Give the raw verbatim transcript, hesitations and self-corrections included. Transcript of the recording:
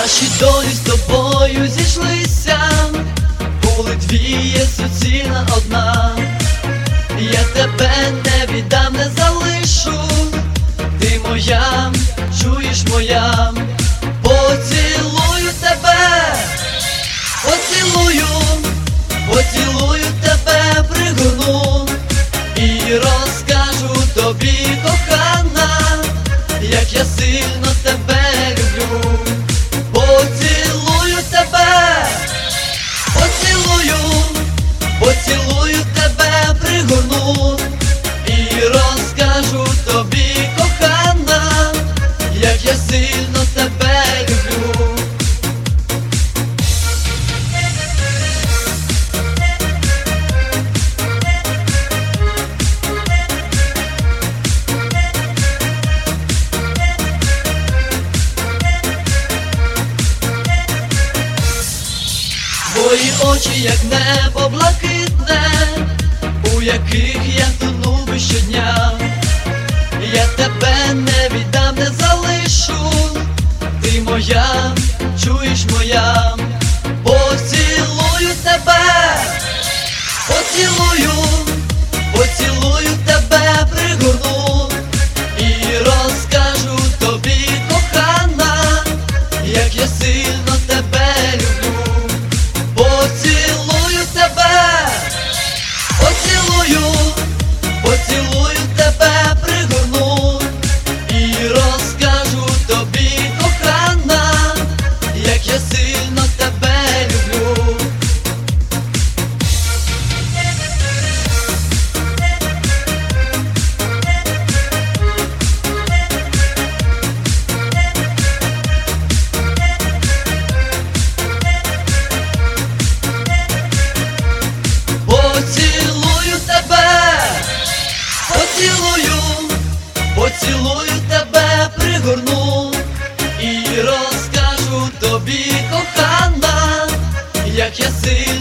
Наші долі з тобою зійшлися, були дві, є суцільна одна. Я тебе не віддам, не залишу, ти моя, чуєш моя. Поцілую тебе, поцілую, поцілую тебе, пригорну і розкажу тобі, кохана, як я сильно тебе люблю. Поцілую тебе, поцілую, поцілую тебе, пригорну і розкажу тобі, кохана, як я сильно тебе люблю. Твої очі, як небо блакитне, у яких я тону би щодня. Я тебе не віддам, не залишу, ти моя, чуєш моя. Поцілую тебе, поцілую, поцілую тебе, пригорну і розкажу тобі, кохана, як я сильно тебе люблю. Поцілую тебе, поцілую, поцілую тебе, пригорну і розкажу тобі, кохана, як я сильно тебе люблю. Поцілую тебе, поцілую, поцілую тебе, пригорну і розкажу тобі, кохана, як я сильно